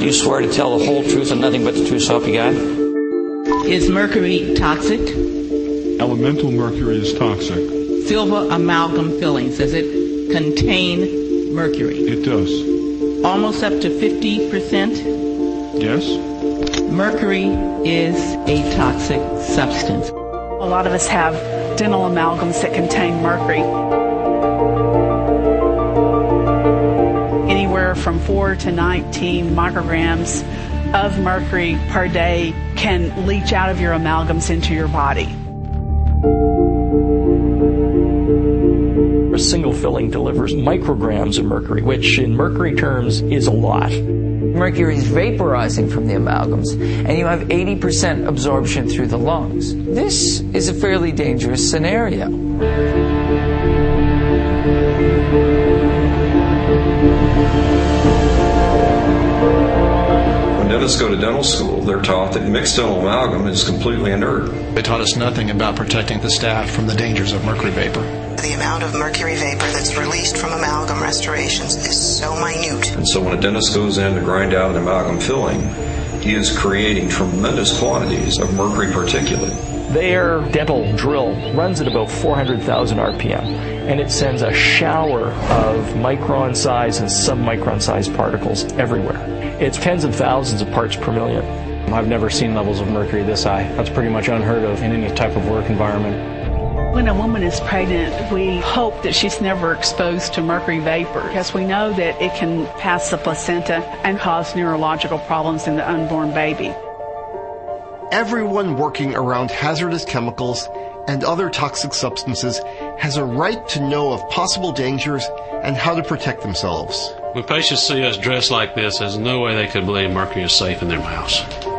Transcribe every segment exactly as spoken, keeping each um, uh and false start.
Do you swear to tell the whole truth and nothing but the truth, so help you God? Is mercury toxic? Elemental mercury is toxic. Silver amalgam fillings, does it contain mercury? It does. Almost up to fifty percent? Yes. Mercury is a toxic substance. A lot of us have dental amalgams that contain mercury. Anywhere from four to nineteen micrograms of mercury per day can leach out of your amalgams into your body. A single filling delivers micrograms of mercury, which in mercury terms is a lot. Mercury is vaporizing from the amalgams, and you have eighty percent absorption through the lungs. This is a fairly dangerous scenario. When dentists go to dental school, they're taught that mixed dental amalgam is completely inert. They taught us nothing about protecting the staff from the dangers of mercury vapor. The amount of mercury vapor that's released from amalgam restorations is so minute. And so when a dentist goes in to grind out an amalgam filling, he is creating tremendous quantities of mercury particulate. Their dental drill runs at about four hundred thousand R P M, and it sends a shower of micron size and submicron size particles everywhere. It's tens of thousands of parts per million. I've never seen levels of mercury this high. That's pretty much unheard of in any type of work environment. When a woman is pregnant, we hope that she's never exposed to mercury vapor because we know that it can pass the placenta and cause neurological problems in the unborn baby. Everyone working around hazardous chemicals and other toxic substances has a right to know of possible dangers and how to protect themselves. When patients see us dressed like this, there's no way they could believe mercury is safe in their mouths.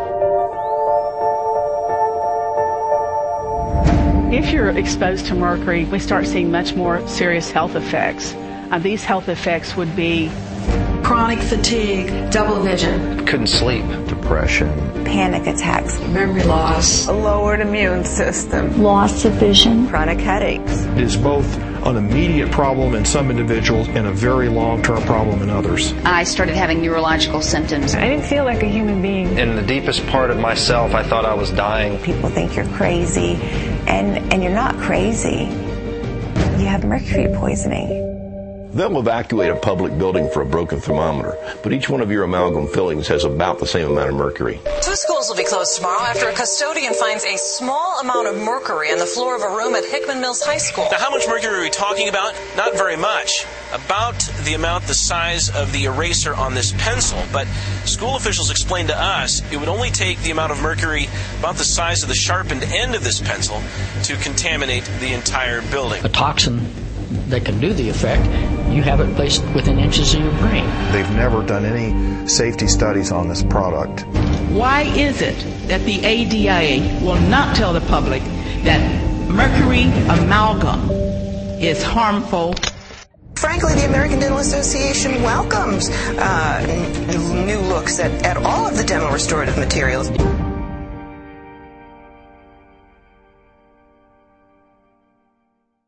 If you're exposed to mercury, we start seeing much more serious health effects. Uh, these health effects would be chronic fatigue, double vision, couldn't sleep, depression, panic attacks, memory loss, a lowered immune system, loss of vision, chronic headaches. It is both an immediate problem in some individuals and a very long-term problem in others. I started having neurological symptoms. I didn't feel like a human being. In the deepest part of myself, I thought I was dying. People think you're crazy, and, and you're not crazy. You have mercury poisoning. They'll evacuate a public building for a broken thermometer, but each one of your amalgam fillings has about the same amount of mercury. Two schools will be closed tomorrow after a custodian finds a small amount of mercury on the floor of a room at Hickman Mills High School. Now, how much mercury are we talking about? Not very much. About the amount the size of the eraser on this pencil. But school officials explained to us it would only take the amount of mercury about the size of the sharpened end of this pencil to contaminate the entire building. A toxin that can do the effect, you have it placed within inches of your brain. They've never done any safety studies on this product. Why is it that the A D A will not tell the public that mercury amalgam is harmful? Frankly, the American Dental Association welcomes uh, n- new looks at, at all of the dental restorative materials.